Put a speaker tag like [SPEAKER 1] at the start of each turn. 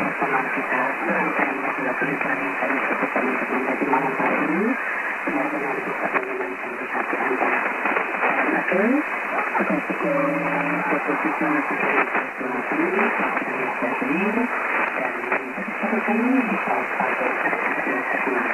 [SPEAKER 1] bersama kita serangkaian lagu-lagu liburan yang kami sebutkan untuk Anda di malam hari ini benar-benar bisa menyenangkan di hati Anda. Oke, sudah pukul 23.30 dan bersama kami di salah satu acara yang terkenal.